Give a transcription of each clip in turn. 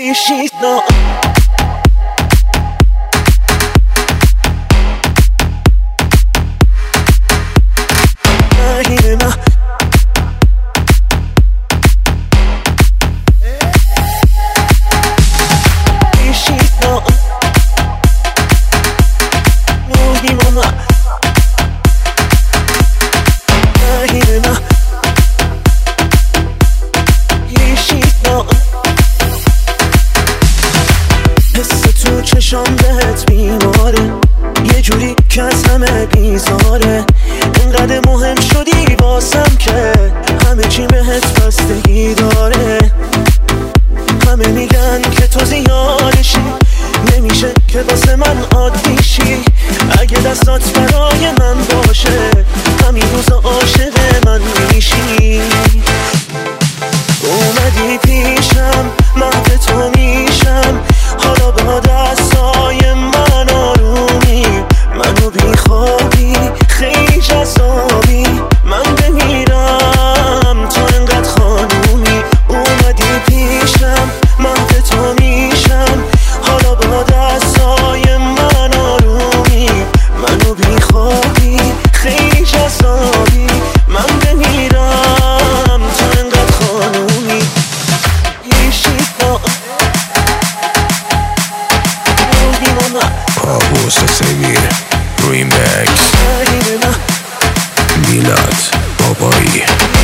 She's not چشام بهت بیماره یه جوری که از همه بیزاره اینقدر مهم شدی واسم که همه چی بهت بستگی داره همه میگن که تو زیادشی نمیشه که واسه من عادیشی اگه دستات برای من باشه همین روزا عاشق من میشی اومدی پیشم مهد تو میشم حالا با دستای من آرومی منو بیخوابی خیلی جذابی من بمیرم تو انقدر خانومی اومدی پیشم مهد تو میشم حالا با دستای من آرومی منو بیخوابی خیلی جذابی من بمیرم تو انقدر خانومی Pablo Sevir Remix Milad Babai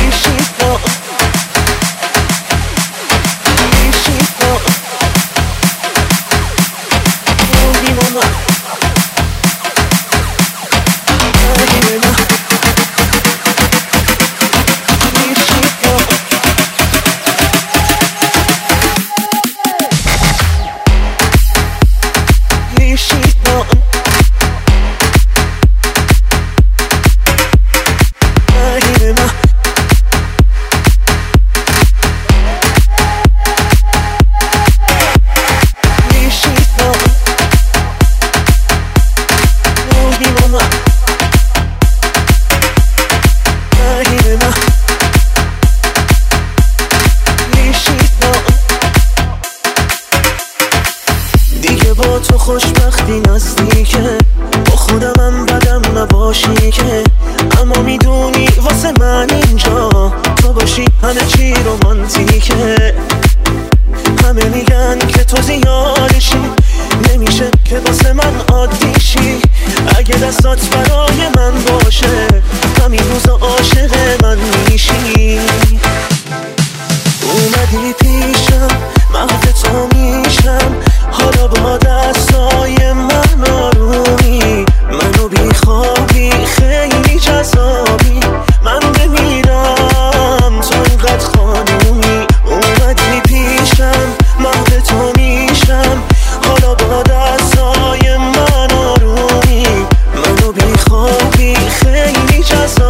با تو خوشبختی نزدیکه با خودمم بدم نباشی که اما میدونی واسه من اینجا تو باشی همه چی رومانتیکه همه میگن که تو زیادشی نمیشه که واسه من عادیشی اگه دستات برای من باشه همین روزا عاشق من میشی اومدی پیشم مهد تو میشم حالا با دستای من آرومی منو بیخوابی خیلی جذابی من بمیرم تو انقدر خانومی اومدی پیشم مهد تو میشم حالا با دستای من آرومی منو بیخوابی خیلی جذابی